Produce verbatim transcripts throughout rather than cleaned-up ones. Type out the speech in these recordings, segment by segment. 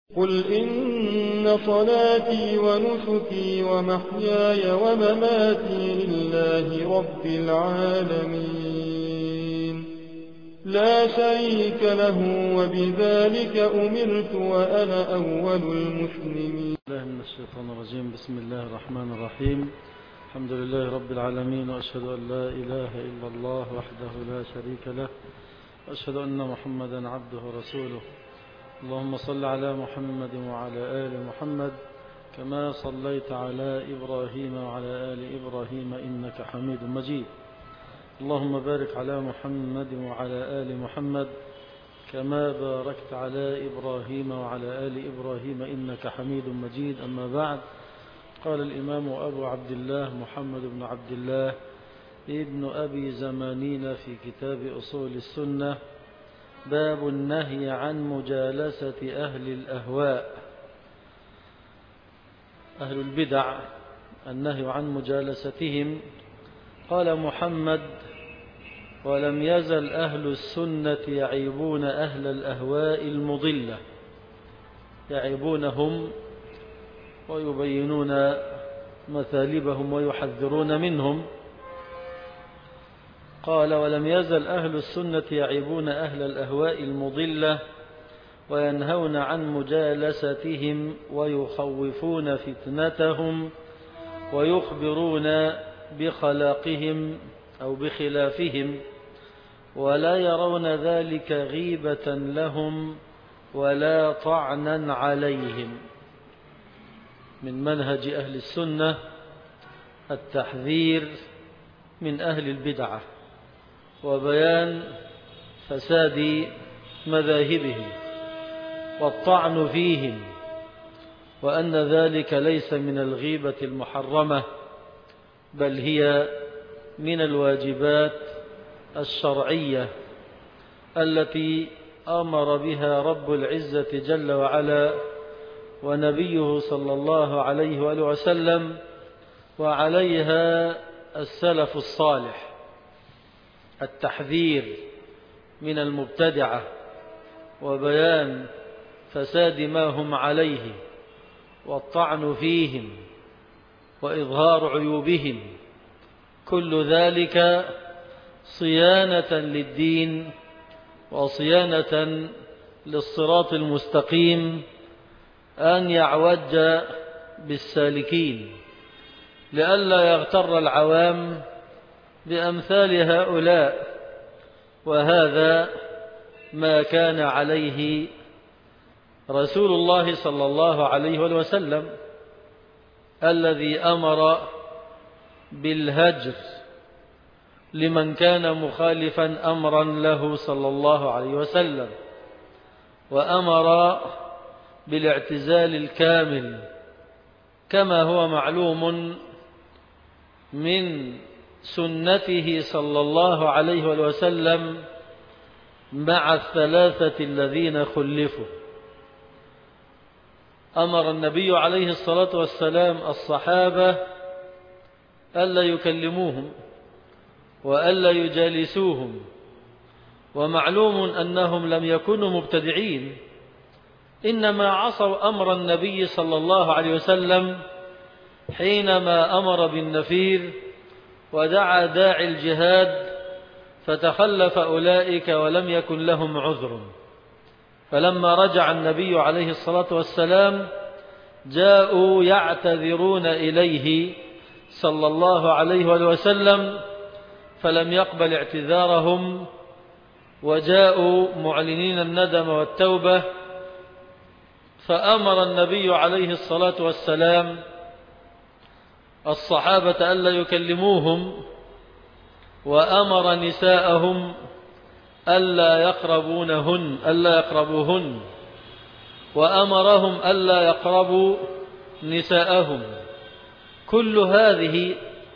قل إن صلاتي ونسكي ومحياي ومماتي لله رب العالمين لا شريك له وبذلك أمرت وأنا أول المسلمين. الله من الشيطان الرجيم. بسم الله الرحمن الرحيم. الحمد لله رب العالمين، وأشهد أن لا إله إلا الله وحده لا شريك له، وأشهد أن محمدا عبده ورسوله. اللهم صل على محمد وعلى آل محمد كما صليت على إبراهيم وعلى آل إبراهيم إنك حميد مجيد. اللهم بارك على محمد وعلى آل محمد كما باركت على إبراهيم وعلى آل إبراهيم إنك حميد مجيد. أما بعد، قال الإمام أبو عبد الله محمد بن عبد الله ابن أبي زمانين في كتاب أصول السنة: باب النهي عن مجالسة أهل الأهواء، أهل البدع، النهي عن مجالستهم. قال محمد: ولم يزل أهل السنة يعيبون أهل الأهواء المضلة، يعيبونهم ويبينون مثالبهم ويحذرون منهم. قال: ولم يزل أهل السنة يعيبون أهل الأهواء المضلة وينهون عن مجالستهم ويخوفون فتنتهم ويخبرون بخلاقهم أو بخلافهم، ولا يرون ذلك غيبة لهم ولا طعنا عليهم. من منهج أهل السنة التحذير من أهل البدعة وبيان فساد مذاهبهم والطعن فيهم، وأن ذلك ليس من الغيبة المحرمة، بل هي من الواجبات الشرعية التي أمر بها رب العزة جل وعلا ونبيه صلى الله عليه وآله وسلم، وعليها السلف الصالح: التحذير من المبتدعة وبيان فساد ما هم عليه والطعن فيهم وإظهار عيوبهم، كل ذلك صيانة للدين وصيانة للصراط المستقيم أن يعوج بالسالكين، لئلا يغتر العوام بأمثال هؤلاء. وهذا ما كان عليه رسول الله صلى الله عليه وسلم، الذي أمر بالهجر لمن كان مخالفا أمرا له صلى الله عليه وسلم، وأمر بالاعتزال الكامل، كما هو معلوم من سنته صلى الله عليه وسلم مع الثلاثة الذين خلفوا. أمر النبي عليه الصلاة والسلام الصحابة ألا يكلموهم وألا يجالسوهم، ومعلوم أنهم لم يكونوا مبتدعين، إنما عصوا أمر النبي صلى الله عليه وسلم حينما أمر بالنفير ودعا داعي الجهاد، فتخلف أولئك ولم يكن لهم عذر. فلما رجع النبي عليه الصلاة والسلام جاءوا يعتذرون إليه صلى الله عليه وسلم، فلم يقبل اعتذارهم، وجاءوا معلنين الندم والتوبة. فأمر النبي عليه الصلاة والسلام الصحابة ألا يكلموهم، وأمر نساءهم ألا يقربونهن ألا يقربوهن وأمرهم ألا يقربوا نساءهم. كل هذه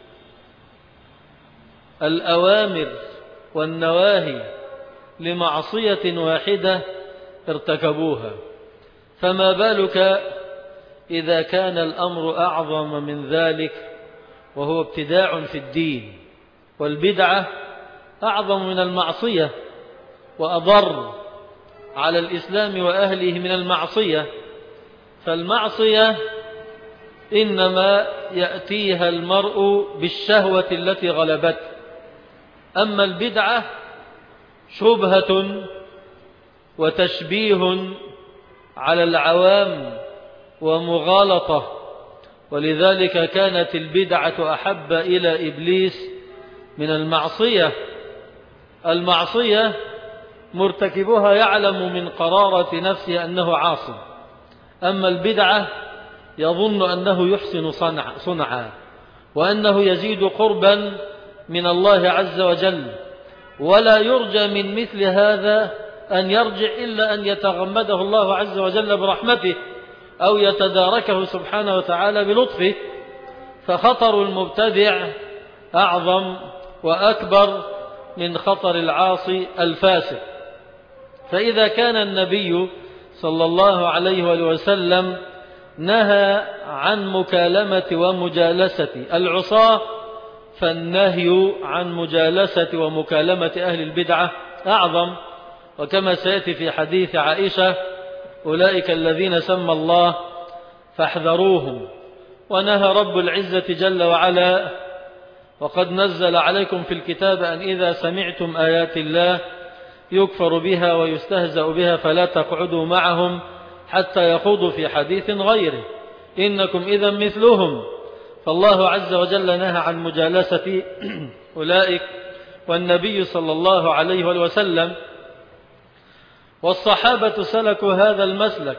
الأوامر والنواهي لمعصية واحدة ارتكبوها، فما بالك إذا كان الأمر أعظم من ذلك، وهو ابتداع في الدين. والبدعة أعظم من المعصية وأضر على الإسلام وأهله من المعصية، فالمعصية إنما يأتيها المرء بالشهوة التي غلبته، أما البدعة شبهة وتشبيه على العوام ومغالطة، ولذلك كانت البدعة أحب إلى إبليس من المعصية. المعصية مرتكبها يعلم من قرارة نفسه أنه عاصي، أما البدعة يظن أنه يحسن صنع صنعا وأنه يزيد قربا من الله عز وجل، ولا يرجى من مثل هذا أن يرجع إلا أن يتغمده الله عز وجل برحمته أو يتداركه سبحانه وتعالى بلطفه. فخطر المبتدع أعظم وأكبر من خطر العاصي الفاسق. فإذا كان النبي صلى الله عليه وسلم نهى عن مكالمة ومجالسة العصاة، فالنهي عن مجالسة ومكالمة أهل البدعة أعظم. وكما سيأتي في حديث عائشة: أولئك الذين سمى الله فاحذروهم. ونهى رب العزة جل وعلا: وقد نزل عليكم في الكتاب أن إذا سمعتم آيات الله يكفر بها ويستهزأ بها فلا تقعدوا معهم حتى يخوضوا في حديث غيره إنكم إذا مثلهم. فالله عز وجل نهى عن مجالسة أولئك، والنبي صلى الله عليه وسلم والصحابة سلكوا هذا المسلك.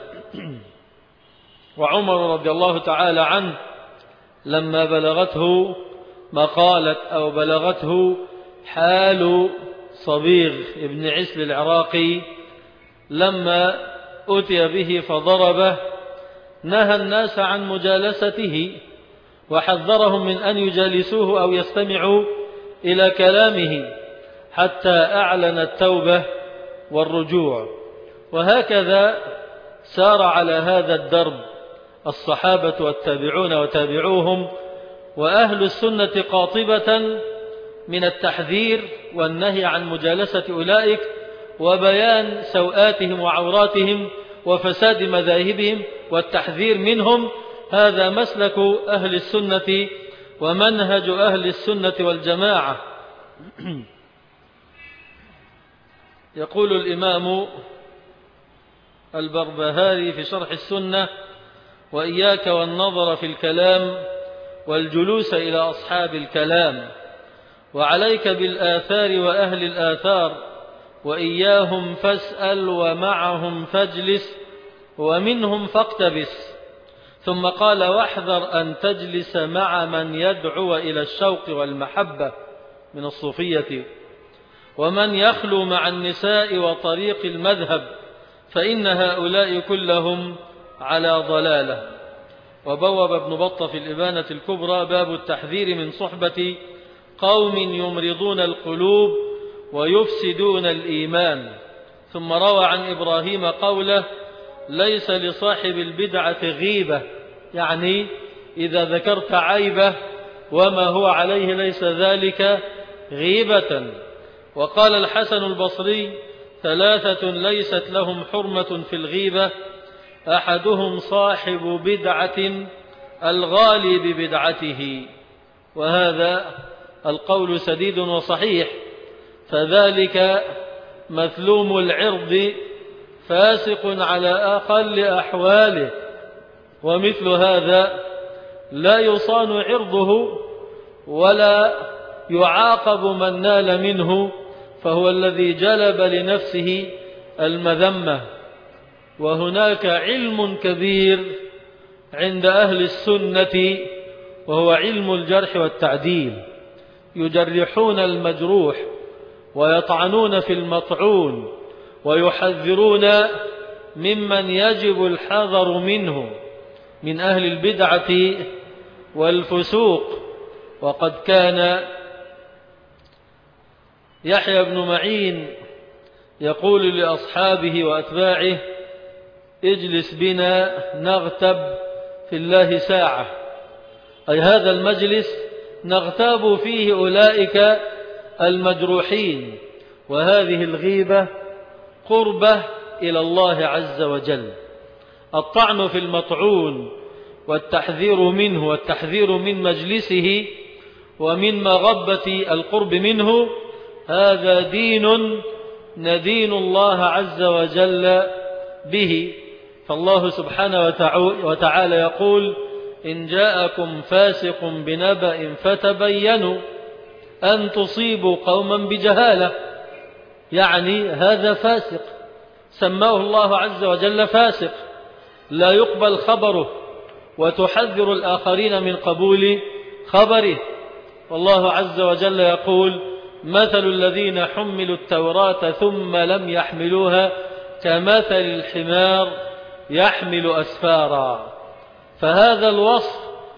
وعمر رضي الله تعالى عنه لما بلغته مقالة أو بلغته حال صبيغ ابن عسل العراقي لما أتي به فضربه، نهى الناس عن مجالسته وحذرهم من أن يجالسوه أو يستمعوا إلى كلامه حتى أعلن التوبة والرجوع. وهكذا سار على هذا الدرب الصحابة والتابعون وتابعوهم وأهل السنة قاطبة من التحذير والنهي عن مجالسة أولئك وبيان سوآتهم وعوراتهم وفساد مذاهبهم والتحذير منهم. هذا مسلك أهل السنة ومنهج أهل السنة والجماعة. يقول الإمام البربهاري في شرح السنة: وإياك والنظر في الكلام والجلوس إلى أصحاب الكلام، وعليك بالآثار وأهل الآثار، وإياهم فاسأل ومعهم فاجلس ومنهم فاقتبس. ثم قال: واحذر أن تجلس مع من يدعو إلى الشوق والمحبة من الصوفية، ومن يخلو مع النساء وطريق المذهب، فإن هؤلاء كلهم على ضلالة. وبوب ابن بطة في الإبانة الكبرى باب التحذير من صحبة قوم يمرضون القلوب ويفسدون الإيمان. ثم روى عن إبراهيم قوله: ليس لصاحب البدعة غيبة، يعني إذا ذكرت عيبة وما هو عليه ليس ذلك غيبة. وقال الحسن البصري: ثلاثة ليست لهم حرمة في الغيبة: أحدهم صاحب بدعة الغالي ببدعته. وهذا القول سديد وصحيح، فذلك مثلوم العرض فاسق على أقل أحواله، ومثل هذا لا يصان عرضه ولا يعاقب من نال منه، فهو الذي جلب لنفسه المذمة. وهناك علم كبير عند أهل السنة وهو علم الجرح والتعديل، يجرحون المجروح ويطعنون في المطعون ويحذرون ممن يجب الحذر منه من أهل البدعة والفسوق. وقد كان يحيى بن معين يقول لأصحابه وأتباعه: اجلس بنا نغتب في الله ساعة، أي هذا المجلس نغتاب فيه أولئك المجروحين. وهذه الغيبة قربة إلى الله عز وجل. الطعن في المطعون والتحذير منه والتحذير من مجلسه ومن مغبة القرب منه، هذا دين ندين الله عز وجل به. فالله سبحانه وتعالى يقول: إن جاءكم فاسق بنبأ فتبينوا أن تصيبوا قوما بجهالة، يعني هذا فاسق سماه الله عز وجل فاسق لا يقبل خبره، وتحذر الآخرين من قبول خبره. والله عز وجل يقول: مثل الذين حملوا التوراة ثم لم يحملوها كمثل الحمار يحمل أسفارا. فهذا الوصف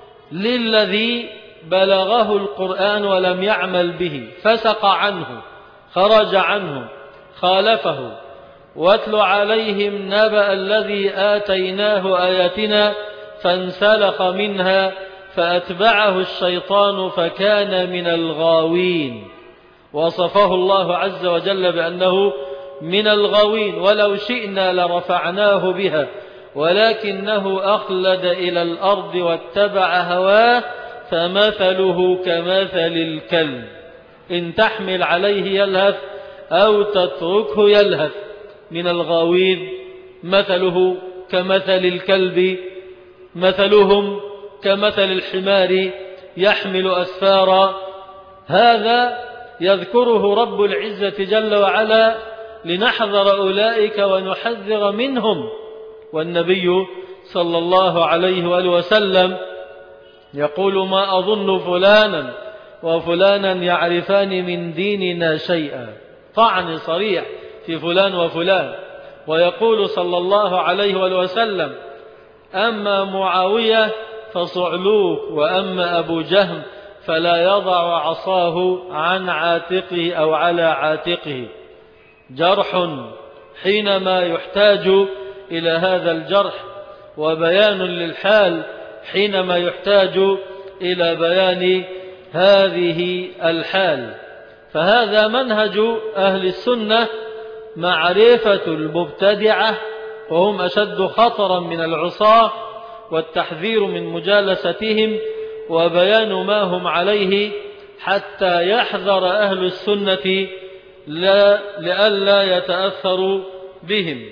للذي بلغه القرآن ولم يعمل به، فسق عنه، خرج عنه، خالفه. واتل عليهم نبأ الذي آتيناه آياتنا فانسلخ منها فأتبعه الشيطان فكان من الغاوين. وصفه الله عز وجل بأنه من الغاوين: ولو شئنا لرفعناه بها ولكنه أخلد إلى الأرض واتبع هواه فمثله كمثل الكلب إن تحمل عليه يلهث أو تتركه يلهث. من الغاوين مثله كمثل الكلب، مثلهم كمثل الحمار يحمل أسفارا. هذا يذكره رب العزة جل وعلا لنحذر أولئك ونحذر منهم. والنبي صلى الله عليه وآله وسلم يقول: ما أظن فلانا وفلانا يعرفان من ديننا شيئا، طعن صريح في فلان وفلان. ويقول صلى الله عليه وآله وسلم: أما معاوية فصعلوك، وأما أبو جهم فلا يضع عصاه عن عاتقه أو على عاتقه. جرح حينما يحتاج إلى هذا الجرح، وبيان للحال حينما يحتاج إلى بيان هذه الحال. فهذا منهج أهل السنة: معرفة المبتدعة وهم أشد خطرا من العصاة، والتحذير من مجالستهم، وبيان ما هم عليه حتى يحذر أهل السنة لا لئلا يتأثروا بهم.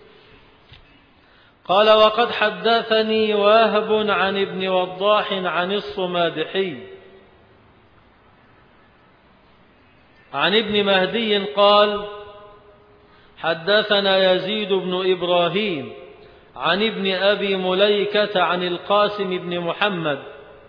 قال: وقد حدثني واهب عن ابن وضاح عن الصمادحي عن ابن مهدي قال: حدثنا يزيد بن إبراهيم عن ابن أبي مليكة عن القاسم بن محمد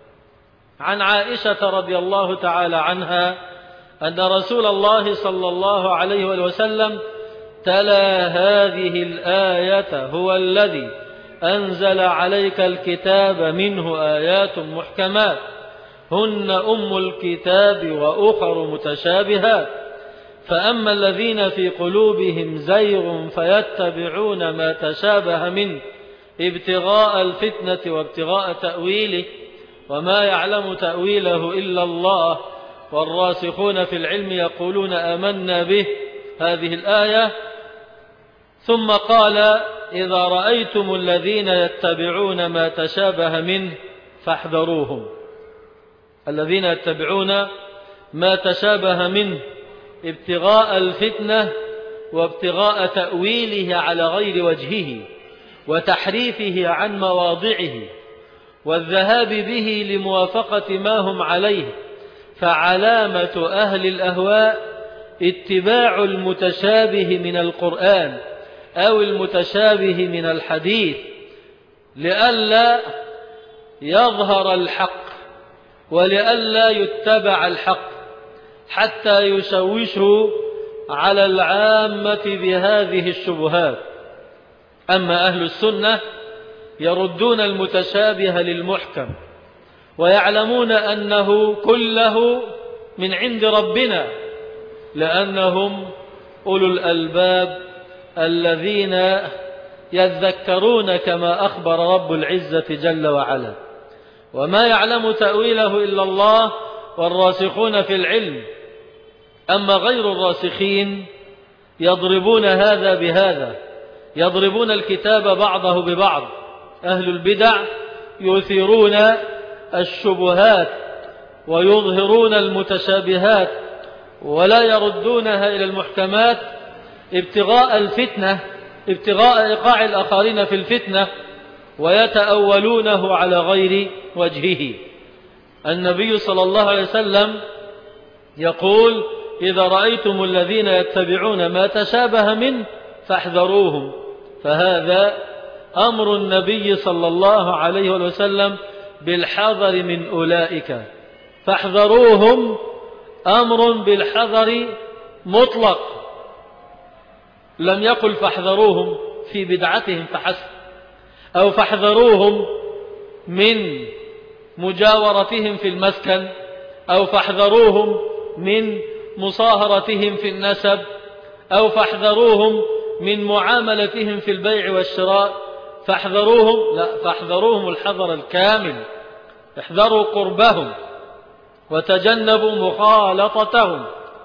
عن عائشة رضي الله تعالى عنها أن رسول الله صلى الله عليه وسلم تلا هذه الآية: هو الذي أنزل عليك الكتاب منه آيات محكمات هن أم الكتاب وأخر متشابهات، فأما الذين في قلوبهم زيغ فيتبعون ما تشابه منه ابتغاء الفتنة وابتغاء تأويله وما يعلم تأويله إلا الله والراسخون في العلم يقولون آمنا به. هذه الآية. ثم قال: إذا رأيتم الذين يتبعون ما تشابه منه فاحذروهم. الذين يتبعون ما تشابه منه ابتغاء الفتنة وابتغاء تأويله على غير وجهه وتحريفه عن مواضعه والذهاب به لموافقة ما هم عليه. فعلامة أهل الأهواء اتباع المتشابه من القرآن أو المتشابه من الحديث لئلا يظهر الحق ولئلا يتبع الحق حتى يشوشوا على العامة بهذه الشبهات. أما أهل السنة يردون المتشابه للمحكم ويعلمون أنه كله من عند ربنا، لأنهم أولو الألباب الذين يذكرون كما أخبر رب العزة جل وعلا. وما يعلم تأويله إلا الله والراسخون في العلم. أما غير الراسخين يضربون هذا بهذا، يضربون الكتاب بعضه ببعض. أهل البدع يثيرون الشبهات ويظهرون المتشابهات ولا يردونها إلى المحكمات ابتغاء الفتنة، ابتغاء إيقاع الآخرين في الفتنة، ويتأولونه على غير وجهه. النبي صلى الله عليه وسلم يقول: إذا رأيتم الذين يتبعون ما تشابه منه فاحذروهم. فهذا أمر النبي صلى الله عليه وسلم بالحذر من أولئك، فاحذروهم أمر بالحذر مطلق، لم يقل فاحذروهم في بدعتهم فحسب، أو فاحذروهم من مجاورتهم في المسكن، أو فاحذروهم من مصاهرتهم في النسب، أو فاحذروهم من معاملتهم في البيع والشراء، فاحذروهم، لا، فاحذروهم الحذر الكامل. احذروا قربهم وتجنبوا مخالطتهم،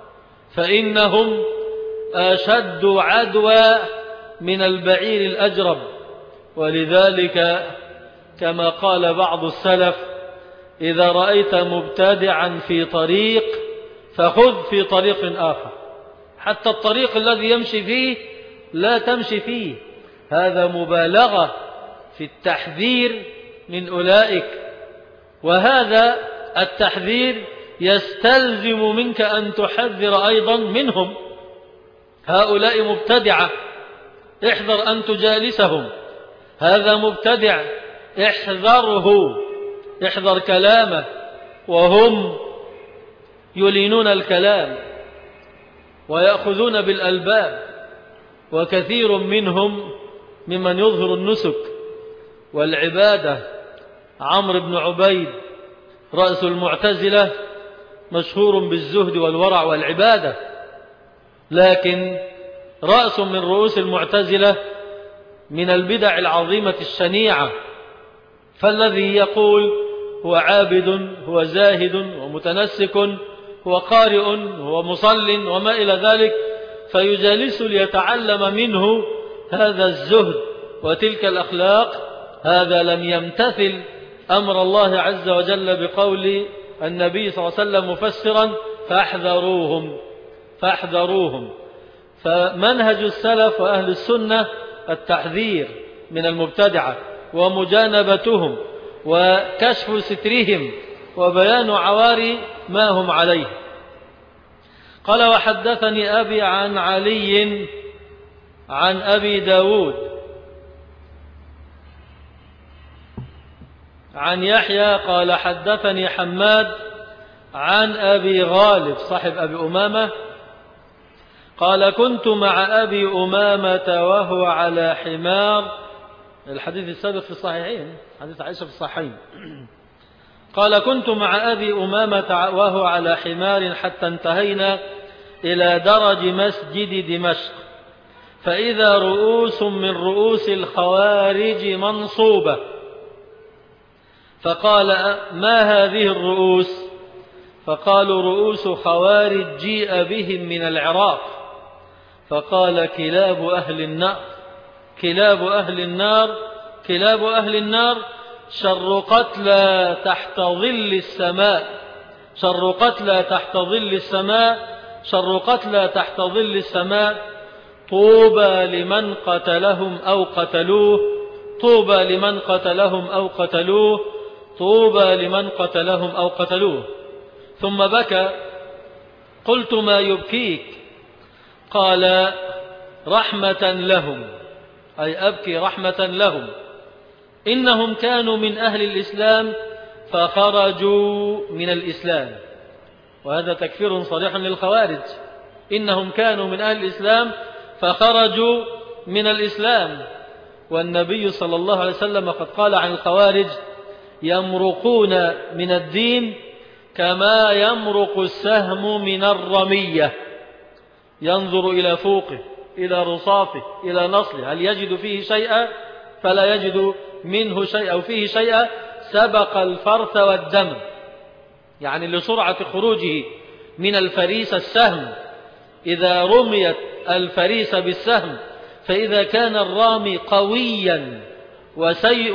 فإنهم أشد عدوى من البعير الأجرب. ولذلك كما قال بعض السلف: إذا رأيت مبتدعا في طريق فخذ في طريق آخر، حتى الطريق الذي يمشي فيه لا تمشي فيه. هذا مبالغة في التحذير من أولئك، وهذا التحذير يستلزم منك أن تحذر أيضا منهم. هؤلاء مبتدعة، احذر أن تجالسهم. هذا مبتدع، احذره، احذر كلامه، وهم يلينون الكلام ويأخذون بالألباب، وكثير منهم ممن يظهر النسك والعبادة. عمرو بن عبيد رأس المعتزلة مشهور بالزهد والورع والعبادة، لكن رأس من رؤوس المعتزلة من البدع العظيمة الشنيعة. فالذي يقول هو عابد، هو زاهد ومتنسك، هو قارئ، هو مصل وما إلى ذلك، فيجالس ليتعلم منه هذا الزهد وتلك الأخلاق، هذا لم يمتثل أمر الله عز وجل بقول النبي صلى الله عليه وسلم مفسرا: فاحذروهم فاحذروهم. فمنهج السلف وأهل السنة التحذير من المبتدعة ومجانبتهم وكشف سترهم وبيان عواري ما هم عليه. قال: وحدثني أبي عن علي عن أبي داود عن يحيى قال: حدثني حماد عن أبي غالب صاحب أبي أمامة قال: كنت مع أبي أمامة وهو على حمار. الحديث السابق في الصحيحين، حديث عائشة في الصحيحين. قال: كنت مع أبي أمامة وهو على حمار حتى انتهينا إلى درج مسجد دمشق، فإذا رؤوس من رؤوس الخوارج منصوبة، فقال: ما هذه الرؤوس؟ فقالوا: رؤوس خوارج جيء بهم من العراق. فقال: كلاب أهل النار، كلاب أهل النار، كلاب أهل النار شر قتلى تحت ظل السماء، شر قتلى تحت ظل السماء، شر قتلى تحت ظل السماء، طوبى لمن قتلهم أو قتلوه، طوبى لمن قتلهم أو قتلوه، طوبى لمن قتلهم أو قتلوه. ثم بكى. قلت: ما يبكيك؟ قال: رحمة لهم، أي أبكي رحمة لهم، إنهم كانوا من أهل الإسلام فخرجوا من الإسلام. وهذا تكفير صريح للخوارج، إنهم كانوا من أهل الإسلام فخرجوا من الإسلام. والنبي صلى الله عليه وسلم قد قال عن الخوارج: يمرقون من الدين كما يمرق السهم من الرمية، ينظر إلى فوقه، إلى رصافه، إلى نصله، هل يجد فيه شيئا؟ فلا يجد منه شيئا، أو فيه شيئا سبق الفرث والدم، يعني لسرعة خروجه من الفريسة السهم. إذا رميت الفريسة بالسهم فإذا كان الرامي قويا وسي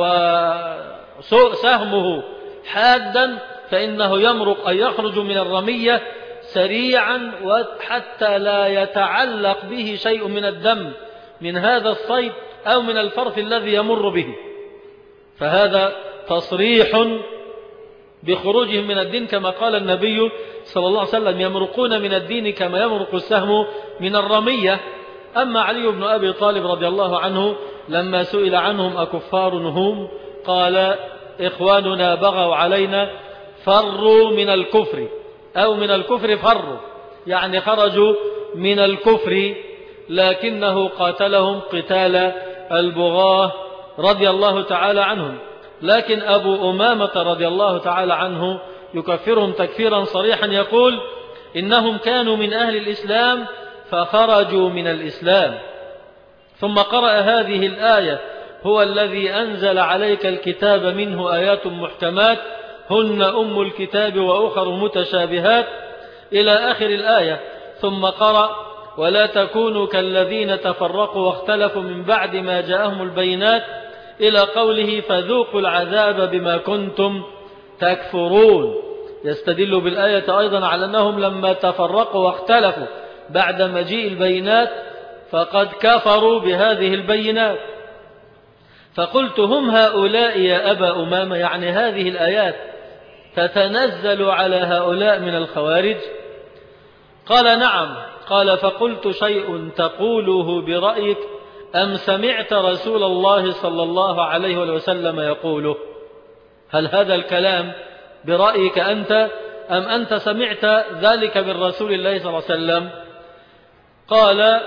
وسهمه حادا فإنه يمرق أن يخرج من الرمية سريعا وحتى لا يتعلق به شيء من الدم من هذا الصيد أو من الفرث الذي يمر به. فهذا تصريح بخروجهم من الدين كما قال النبي صلى الله عليه وسلم: يمرقون من الدين كما يمرق السهم من الرمية. أما علي بن أبي طالب رضي الله عنه لما سئل عنهم أكفار هم قال: إخواننا بغوا علينا فروا من الكفر، أو من الكفر فروا، يعني خرجوا من الكفر، لكنه قاتلهم قتال البغاة رضي الله تعالى عنهم. لكن أبو أمامة رضي الله تعالى عنه يكفرهم تكفيرا صريحا، يقول: إنهم كانوا من أهل الإسلام فخرجوا من الإسلام. ثم قرأ هذه الآية: هو الذي أنزل عليك الكتاب منه آيات محكمات هن أم الكتاب وأخر متشابهات إلى آخر الآية. ثم قرأ: ولا تكونوا كالذين تفرقوا واختلفوا من بعد ما جاءهم البينات إلى قوله: فذوقوا العذاب بما كنتم تكفرون. يستدل بالآية أيضا على أنهم لما تفرقوا واختلفوا بعد مجيء البينات فقد كفروا بهذه البينات. فقلت: هم هؤلاء يا أبا أمامة؟ يعني هذه الآيات تتنزل على هؤلاء من الخوارج؟ قال: نعم. قال: فقلت: شيء تقوله برأيك أم سمعت رسول الله صلى الله عليه وسلم يقوله؟ هل هذا الكلام برأيك أنت أم أنت سمعت ذلك من رسول الله صلى الله عليه وسلم؟ قال: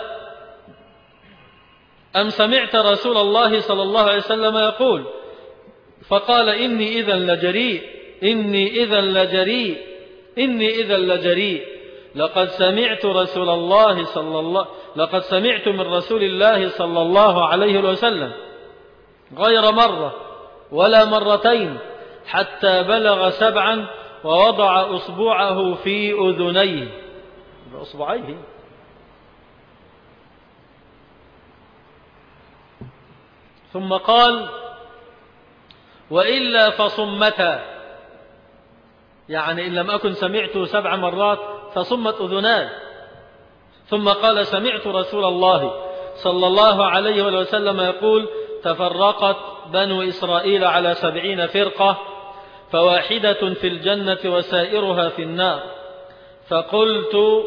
أم سمعت رسول الله صلى الله عليه وسلم يقول؟ فقال: إني إذا لجريء إني إذا لجريء إني إذا لجريء لقد سمعت رسول الله صلى الله لقد سمعت من رسول الله صلى الله عليه وسلم غير مرة ولا مرتين حتى بلغ سبعا ووضع أصبعه في أذنيه بأصبعيه ثم قال: وإلا فصمتا، يعني إن لم أكن سمعت سبع مرات فصمت أذناي. ثم قال: سمعت رسول الله صلى الله عليه وسلم يقول: تفرقت بنو إسرائيل على سبعين فرقة فواحدة في الجنة وسائرها في النار. فقلت: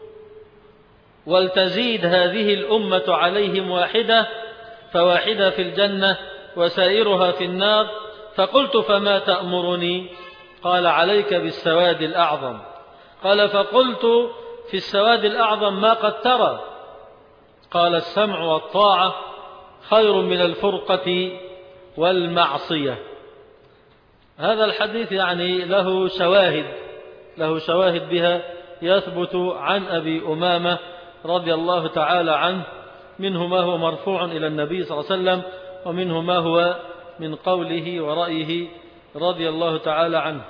ولتزيد هذه الأمة عليهم واحدة فواحدة في الجنة وسائرها في النار. فقلت: فما تأمرني؟ قال: عليك بالسواد الأعظم. قال: فقلت: في السواد الأعظم ما قد ترى؟ قال: السمع والطاعة خير من الفرقة والمعصية. هذا الحديث يعني له شواهد له شواهد بها يثبت عن أبي أمامة رضي الله تعالى عنه، منه ما هو مرفوع إلى النبي صلى الله عليه وسلم، ومنه ما هو من قوله ورأيه رضي الله تعالى عنه.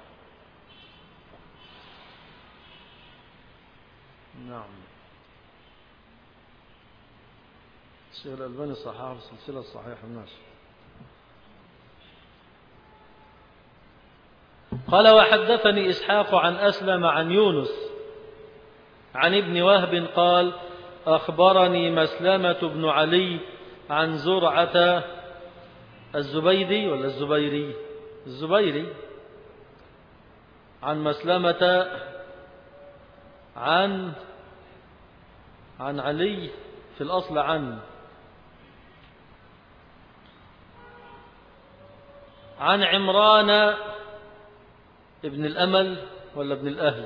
نعم. الشيخ الألباني صححه في السلسلة الصحيحة الناس. قال: وحدثني إسحاق عن أسلم عن يونس عن ابن وهب قال: أخبرني مسلمة بن علي عن زرعة الزبيدي ولا الزبيري الزبيري عن مسلمة عن عن علي في الأصل عن عن عمران ابن الأمل ولا ابن الأهل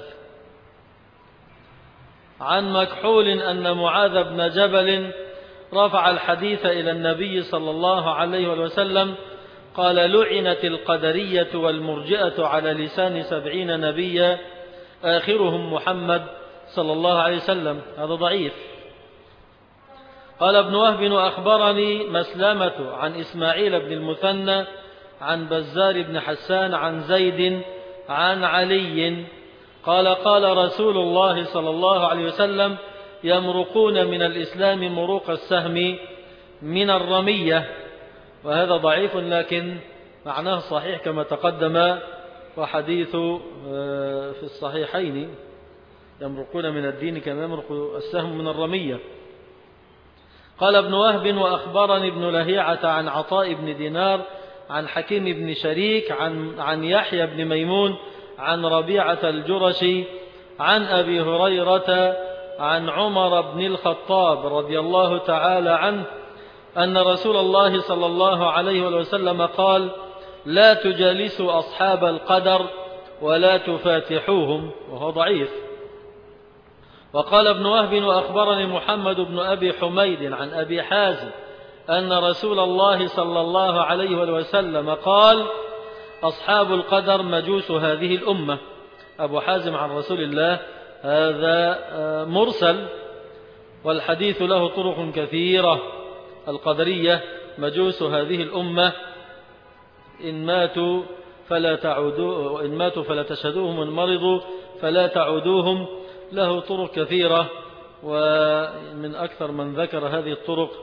عن مكحول أن معاذ بن جبل رفع الحديث إلى النبي صلى الله عليه وسلم قال: لعنت القدرية والمرجئة على لسان سبعين نبيا آخرهم محمد صلى الله عليه وسلم. هذا ضعيف. قال ابن وهب: أخبرني مسلمة عن إسماعيل بن المثنى عن بزار بن حسان عن زيد عن علي قال: قال رسول الله صلى الله عليه وسلم: يمرقون من الإسلام مروق السهم من الرمية. وهذا ضعيف لكن معناه صحيح كما تقدم، وحديث في الصحيحين يمرقون من الدين كما يمرق السهم من الرمية. قال ابن وهب وأخبرني ابن لهيعة عن عطاء بن دينار عن حكيم بن شريك عن, عن يحيى بن ميمون عن ربيعة الجرشي عن أبي هريرة عن عمر بن الخطاب رضي الله تعالى عنه أن رسول الله صلى الله عليه وسلم قال: لا تجالسوا أصحاب القدر ولا تفاتحوهم، وهو ضعيف. وقال ابن وهب وأخبرني محمد بن أبي حميد عن أبي حازم أن رسول الله صلى الله عليه وسلم قال: أصحاب القدر مجوس هذه الأمة. أبو حازم عن رسول الله هذا مرسل، والحديث له طرق كثيرة. القدرية مجوس هذه الأمة، إن ماتوا فلا تعودوا، وإن ماتوا فلا تشهدوهم، وإن مرضوا فلا تعودوهم. له طرق كثيرة، ومن أكثر من ذكر هذه الطرق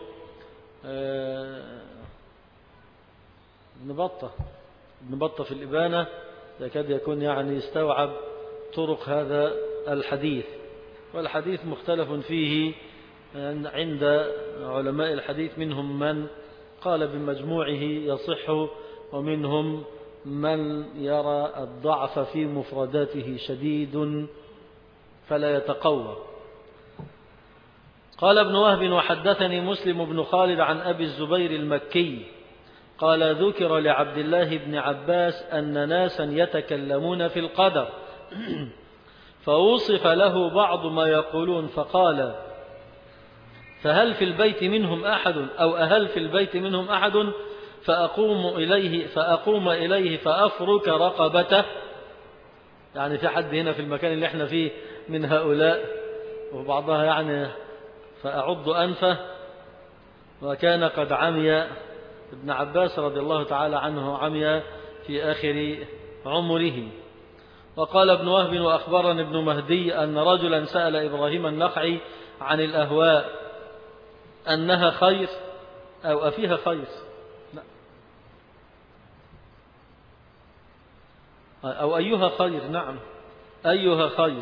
ابن بطة ابن بطة في الإبانة، يكاد يكون يعني استوعب طرق هذا الحديث. والحديث مختلف فيه عند علماء الحديث، منهم من قال بمجموعه يصح، ومنهم من يرى الضعف في مفرداته شديد فلا يتقوى. قال ابن وهب وحدثني مسلم بن خالد عن أبي الزبير المكي قال: ذكر لعبد الله بن عباس أن ناسا يتكلمون في القدر فوصف له بعض ما يقولون فقال: فهل في البيت منهم أحد أو أهل في البيت منهم أحد فأقوم إليه فأقوم إليه فأفرك رقبته. يعني في حد هنا في المكان اللي احنا فيه من هؤلاء، وبعضها يعني فأعض أنفه. وكان قد عمي ابن عباس رضي الله تعالى عنه، عمي في آخر عمره. وقال ابن وهب وأخبرني ابن مهدي أن رجلا سأل إبراهيم النخعي عن الأهواء أنها خير أو أفيها خير، لا. أو أيها خير، نعم أيها خير.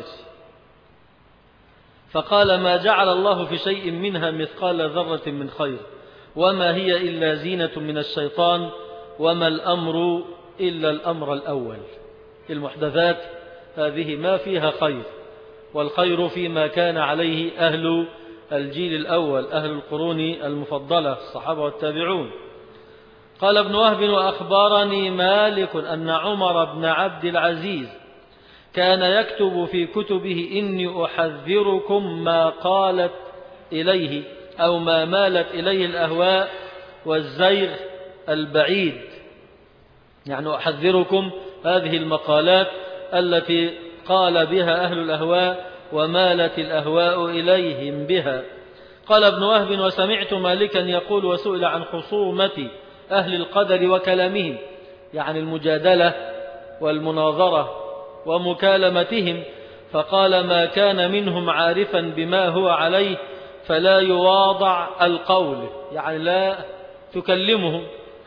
فقال: ما جعل الله في شيء منها مثقال ذرة من خير، وما هي إلا زينة من الشيطان، وما الأمر إلا الأمر الأول. المحدثات هذه ما فيها خير، والخير فيما كان عليه أهل الجيل الأول، أهل القرون المفضلة، الصحابة والتابعون. قال ابن وهب وأخبرني مالك أن عمر بن عبد العزيز كان يكتب في كتبه: إني أحذركم ما قالت إليه أو ما مالت إليه الأهواء والزيغ البعيد. يعني أحذركم هذه المقالات التي قال بها أهل الأهواء ومالت الأهواء إليهم بها. قال ابن وهب وسمعت مالكا يقول: وسئل عن خصومة أهل القدر وكلامهم، يعني المجادلة والمناظرة ومكالمتهم، فقال: ما كان منهم عارفا بما هو عليه فلا يواضع القول، يعني لا تكلمهم،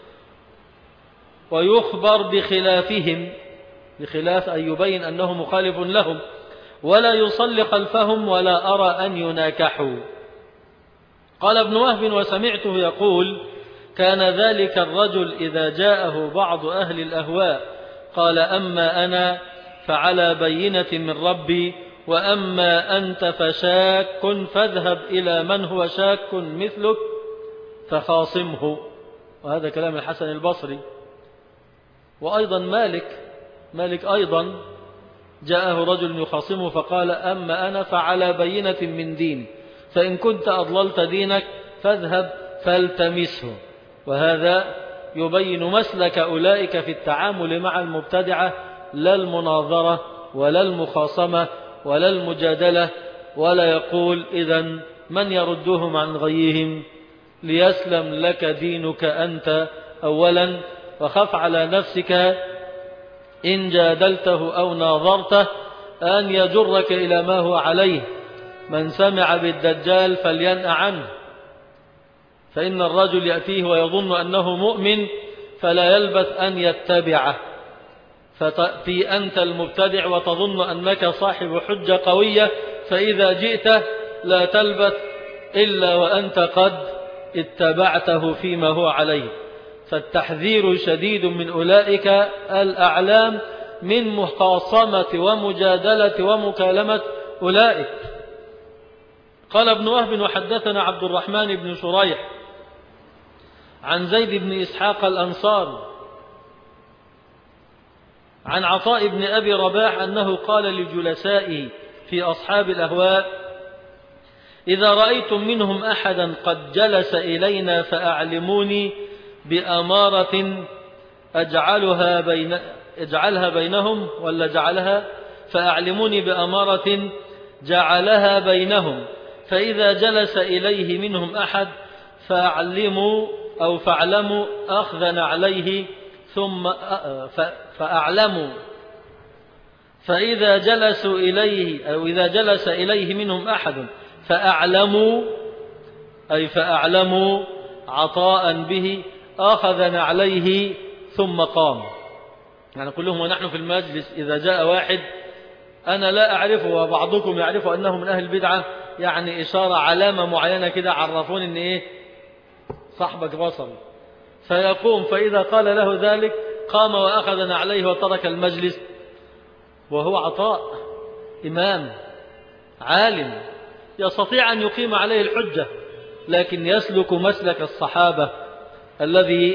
ويخبر بخلافهم، بخلاف أن يبين أنه مخالف لهم، ولا يصلي خلفهم، ولا أرى أن يناكحوا. قال ابن وهب وسمعته يقول: كان ذلك الرجل إذا جاءه بعض أهل الأهواء قال: أما أنا فعلى بينة من ربي، وأما أنت فشاك، فاذهب إلى من هو شاك مثلك فخاصمه. وهذا كلام الحسن البصري. وأيضا مالك مالك أيضا جاءه رجل يخاصمه فقال: أما أنا فعلى بينة من دين، فإن كنت أضللت دينك فاذهب فالتمسه. وهذا يبين مسلك أولئك في التعامل مع المبتدعة، لا المناظرة ولا المخاصمة ولا المجادلة، ولا يقول: إذن من يردهم عن غيهم ليسلم لك دينك أنت أولا، وخف على نفسك إن جادلته أو ناظرته أن يجرك إلى ما هو عليه. من سمع بالدجال فلينأ عنه، فإن الرجل يأتيه ويظن أنه مؤمن فلا يلبث أن يتبعه، فتأتي أنت المبتدع وتظن أنك صاحب حجة قوية، فإذا جئت لا تلبث إلا وأنت قد اتبعته فيما هو عليه. فالتحذير شديد من أولئك الأعلام من مخاصمة ومجادلة ومكالمة أولئك. قال ابن وهب وحدثنا عبد الرحمن بن شريح عن زيد بن إسحاق الأنصاري عن عطاء بن أبي رباح أنه قال لجلسائه في أصحاب الأهواء: إذا رأيتم منهم أحدا قد جلس إلينا فأعلموني بأمارة أجعلها بين اجعلها بينهم ولا جعلها فأعلموني بأمارة جعلها بينهم، فإذا جلس إليه منهم أحد فأعلموا أو فاعلموا أخذا عليه ثم فأعلموا فإذا جلسوا إليه أو إذا جلس إليه منهم أحد فأعلموا أي فأعلموا عطاء به أخذا عليه ثم قام. يعني كلهم ونحن في المجلس إذا جاء واحد أنا لا أعرفه وبعضكم يعرف أنه من أهل البدعة، يعني إشارة علامة معينة كده عرفون إن إيه صاحبك بصر، فيقوم فإذا قال له ذلك قام وأخذ عليه وترك المجلس، وهو عطاء إمام عالم يستطيع أن يقيم عليه الحجة، لكن يسلك مسلك الصحابة الذي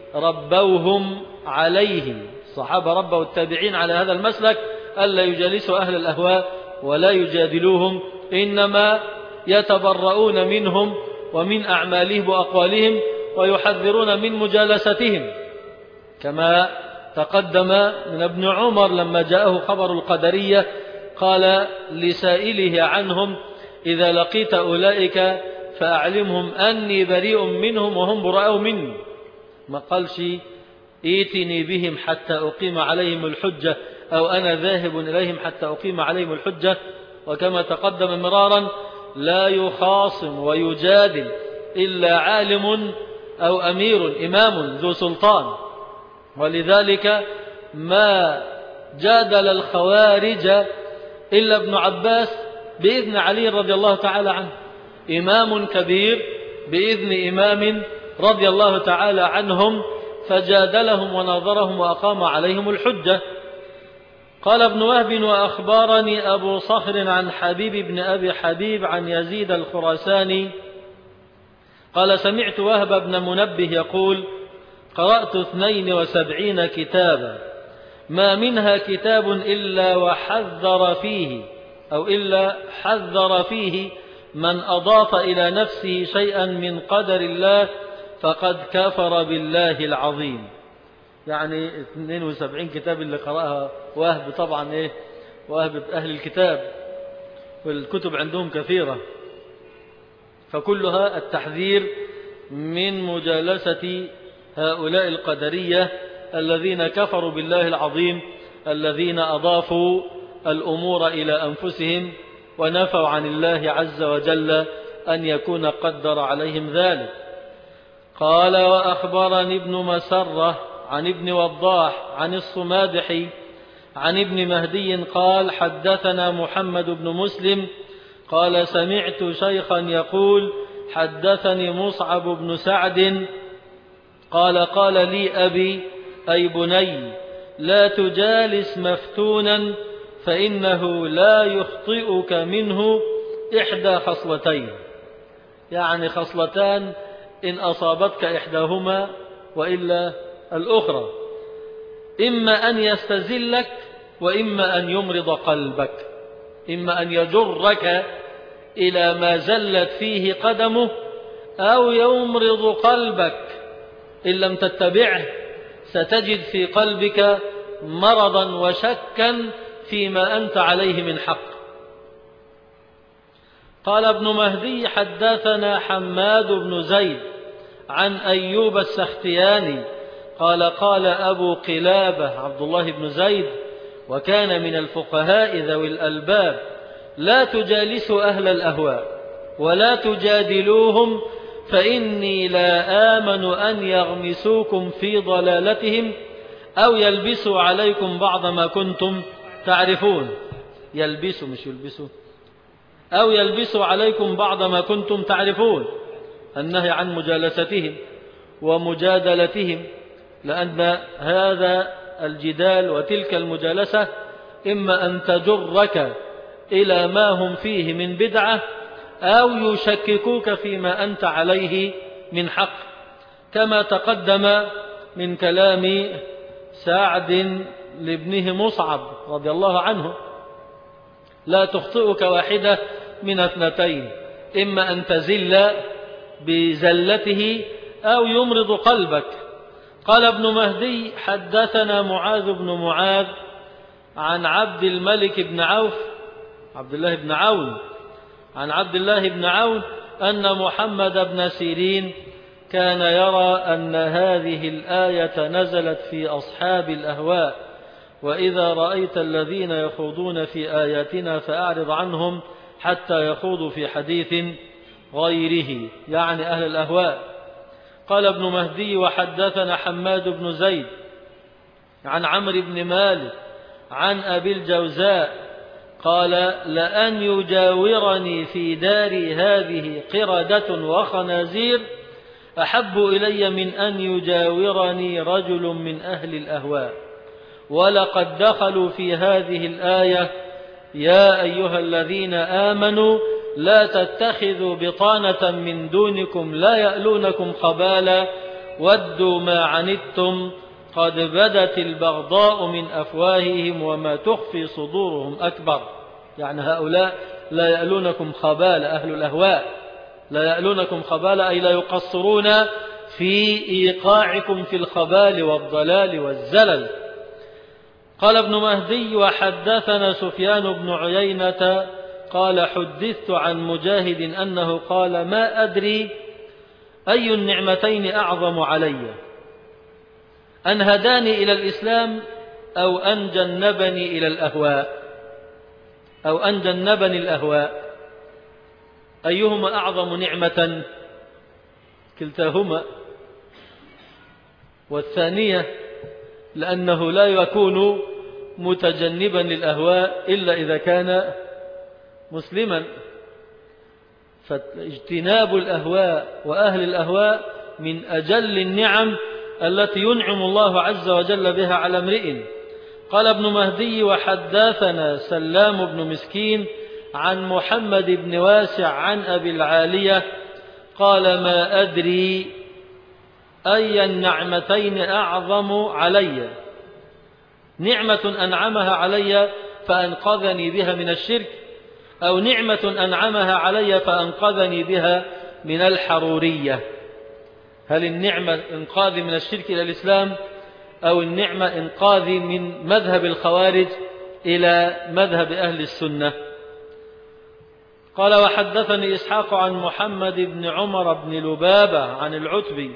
ربوهم عليه. الصحابة ربوا التابعين على هذا المسلك، ألا يجالسوا أهل الأهواء ولا يجادلوهم، إنما يتبرؤون منهم ومن أعمالهم وأقوالهم ويحذرون من مجالستهم، كما تقدم من ابن عمر لما جاءه خبر القدرية قال لسائله عنهم: إذا لقيت أولئك فأعلمهم أني بريء منهم وهم براء مني. ما قالش ائتني بهم حتى أقيم عليهم الحجة أو أنا ذاهب إليهم حتى أقيم عليهم الحجة. وكما تقدم مرارا لا يخاصم ويجادل إلا عالم أو أمير إمام ذو سلطان، ولذلك ما جادل الخوارج إلا ابن عباس بإذن علي رضي الله تعالى عنه، إمام كبير بإذن إمام رضي الله تعالى عنهم، فجادلهم وناظرهم وأقام عليهم الحجة. قال ابن وهب: وأخبرني أبو صخر عن حبيب بن أبي حبيب عن يزيد الخراساني قال: سمعت وهب بن منبه يقول: قرأت اثنين وسبعين كتابا ما منها كتاب إلا وحذر فيه أو إلا حذر فيه من أضاف إلى نفسه شيئا من قدر الله فقد كفر بالله العظيم. يعني اثنين وسبعين كتاب اللي قرأها وهب، طبعا إيه وهب أهل الكتاب والكتب عندهم كثيرة، فكلها التحذير من مجالسة هؤلاء القدرية الذين كفروا بالله العظيم، الذين أضافوا الأمور إلى أنفسهم ونفوا عن الله عز وجل أن يكون قدر عليهم ذلك. قال: وأخبرني ابن مسرة عن ابن وضاح عن الصمادحي عن ابن مهدي قال: حدثنا محمد بن مسلم قال: سمعت شيخا يقول: حدثني مصعب بن سعد قال: قال لي أبي أي بني لا تجالس مفتونا فإنه لا يخطئك منه إحدى خصلتين، يعني خصلتان إن أصابتك إحداهما وإلا الأخرى، إما أن يستزلك وإما أن يمرض قلبك، إما أن يجرك إلى ما زلت فيه قدمه أو يمرض قلبك. إن لم تتبعه ستجد في قلبك مرضا وشكا فيما أنت عليه من حق. قال ابن مهدي: حدثنا حماد بن زيد عن أيوب السختياني قال: قال أبو قلابة عبد الله بن زيد وكان من الفقهاء ذوي الألباب: لا تجالسوا أهل الأهواء ولا تجادلوهم، فإني لا آمن أن يغمسوكم في ضلالتهم أو يلبسوا عليكم بعض ما كنتم تعرفون. يلبسوا مش يلبسوا، أو يلبسوا عليكم بعض ما كنتم تعرفون، النهي عن مجالستهم ومجادلتهم، لأن هذا الجدال وتلك المجالسة إما أن تجرك إلى ما هم فيه من بدعة أو يشككوك فيما أنت عليه من حق، كما تقدم من كلام سعد لابنه مصعب رضي الله عنه: لا تخطئك واحدة من اثنتين، إما أن تزل بزلته أو يمرض قلبك. قال ابن مهدي: حدثنا معاذ بن معاذ عن عبد الملك بن عوف عبد الله بن عون عن عبد الله بن عون أن محمد بن سيرين كان يرى أن هذه الآية نزلت في أصحاب الأهواء: وإذا رأيت الذين يخوضون في آياتنا فأعرض عنهم حتى يخوضوا في حديث غيره، يعني أهل الأهواء. قال ابن مهدي: وحدثنا حماد بن زيد عن عمرو بن مالك عن أبي الجوزاء قال: لأن يجاورني في داري هذه قردة وخنازير أحب إلي من أن يجاورني رجل من أهل الأهواء. ولقد دخلوا في هذه الآية: يا أيها الذين آمنوا لا تتخذوا بطانة من دونكم لا يألونكم خبالا ودوا ما عنتم قد بدت البغضاء من أفواههم وما تخفي صدورهم أكبر. يعني هؤلاء لا يألونكم خبال، أهل الأهواء لا يألونكم خبال، أي لا يقصرون في إيقاعكم في الخبال والضلال والزلل. قال ابن مهدي: وحدثنا سفيان بن عيينة قال: حدثت عن مجاهد أنه قال: ما أدري أي النعمتين أعظم علي، أن هداني إلى الإسلام أو أن جنبني إلى الأهواء أو أن جنبني الأهواء، أيهما أعظم نعمة؟ كلتاهما. والثانية لأنه لا يكون متجنبا للأهواء إلا إذا كان مسلما، فاجتناب الأهواء وأهل الأهواء من أجل النعم التي ينعم الله عز وجل بها على امرئ. قال ابن مهدي: وحدثنا سلام بن مسكين عن محمد بن واسع عن أبي العالية قال: ما أدري أي النعمتين أعظم علي، نعمة أنعمها علي فأنقذني بها من الشرك، أو نعمة أنعمها علي فأنقذني بها من الحرورية. هل النعمة إنقاذي من الشرك إلى الإسلام، أو النعمة إنقاذي من مذهب الخوارج إلى مذهب أهل السنة؟ قال: وحدثني إسحاق عن محمد بن عمر بن لبابة عن العتبي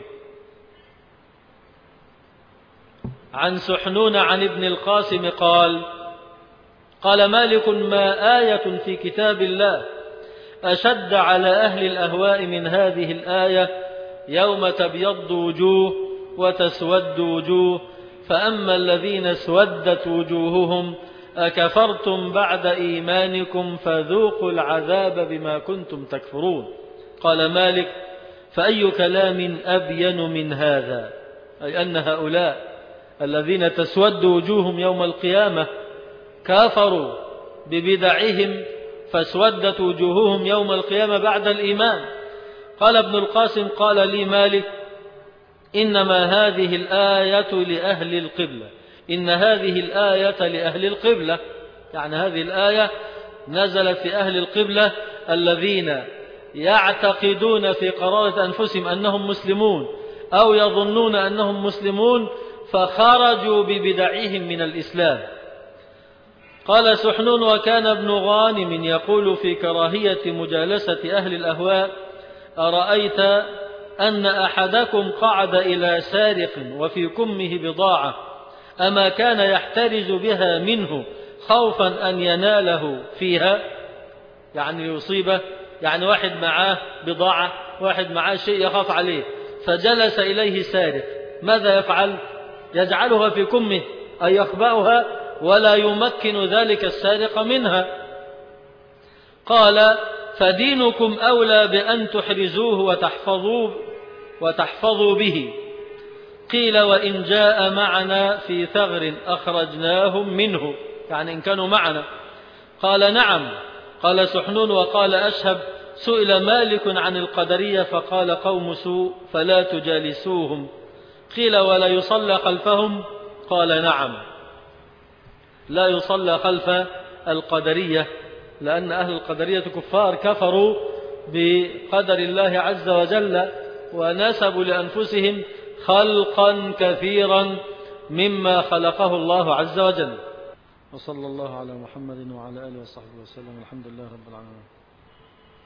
عن سحنون عن ابن القاسم قال: قال مالك: ما آية في كتاب الله أشد على أهل الأهواء من هذه الآية يوم تبيض وجوه وتسود وجوه، فأما الذين اسودت وجوههم أكفرتم بعد إيمانكم فذوقوا العذاب بما كنتم تكفرون. قال مالك: فأي كلام أبين من هذا؟ أي أن هؤلاء الذين تسود وجوههم يوم القيامة كافروا ببدعهم فاسودت وجوههم يوم القيامة بعد الإيمان. قال ابن القاسم: قال لي مالك: إنما هذه الآية لأهل القبلة، إن هذه الآية لأهل القبلة، يعني هذه الآية نزلت في أهل القبلة الذين يعتقدون في قرارة أنفسهم أنهم مسلمون أو يظنون أنهم مسلمون فخرجوا ببدعهم من الإسلام. قال سحنون: وكان ابن غانم يقول في كراهية مجالسة أهل الأهواء: أرأيت أن أحدكم قعد إلى سارق وفي كمه بضاعة، أما كان يحترز بها منه خوفا أن يناله فيها؟ يعني يصيبه، يعني واحد معاه بضاعة، واحد معاه شيء يخاف عليه، فجلس إليه سارق، ماذا يفعل؟ يجعلها في كمه أي يخبأها ولا يمكن ذلك السارق منها. قال فدينكم أولى بأن تحرزوه وتحفظوه وتحفظوا به. قيل وإن جاء معنا في ثغر أخرجناهم منه، يعني إن كانوا معنا. قال نعم. قال سحنون وقال أشهب سئل مالك عن القدرية فقال قوم سوء فلا تجالسوهم. قيل ولا يصلى خلفهم؟ قال نعم، لا يصلى خلف القدرية، لأن أهل القدرية كفار كفروا بقدر الله عز وجل ونسبوا لأنفسهم خلقا كثيرا مما خلقه الله عز وجل. وصلى الله على محمد وعلى آله وصحبه وسلم. الحمد لله رب العالمين.